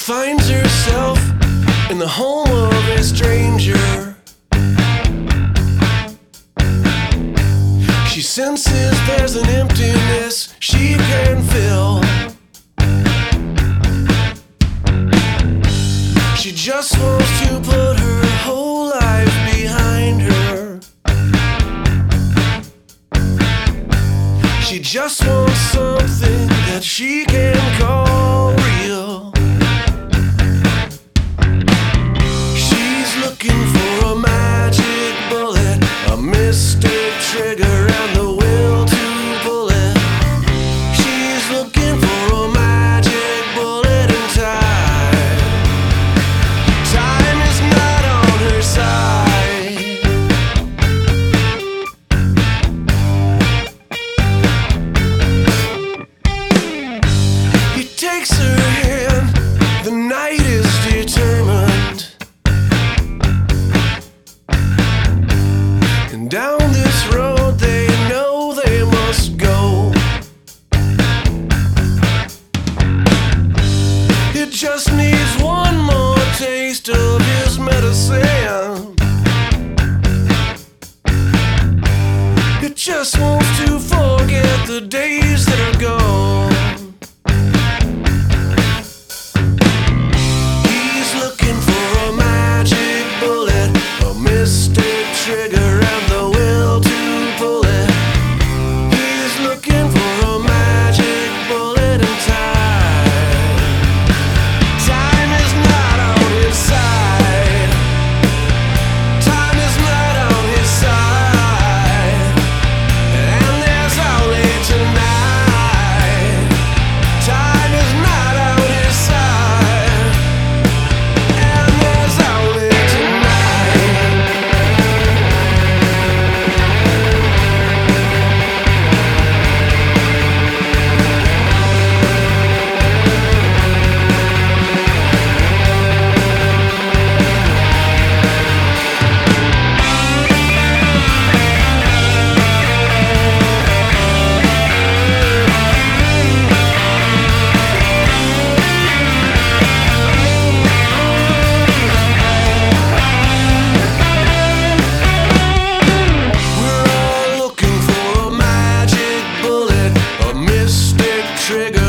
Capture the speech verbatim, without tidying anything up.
finds herself in the home of a stranger. She senses there's an emptiness she can fill. She just wants to put her whole life behind her. She just wants something that she can call real. She's looking for a magic bullet, a mystic trigger, and the will to pull it. She's looking for a magic bullet in time. Time is not on her side. He takes her hand, the night is determined. And down this road they know they must go. It just needs one more taste of his medicine. It just wants to forget the days that are gone. He's looking for a magic bullet, a mystic trigger, and the will to pull it. He's looking for a magic bullet in time. Time is not on his side. Time is not on his side. And there's only tonight. Time is not on his side. And there's only tonight. We're all looking for a magic bullet, a mystic trigger.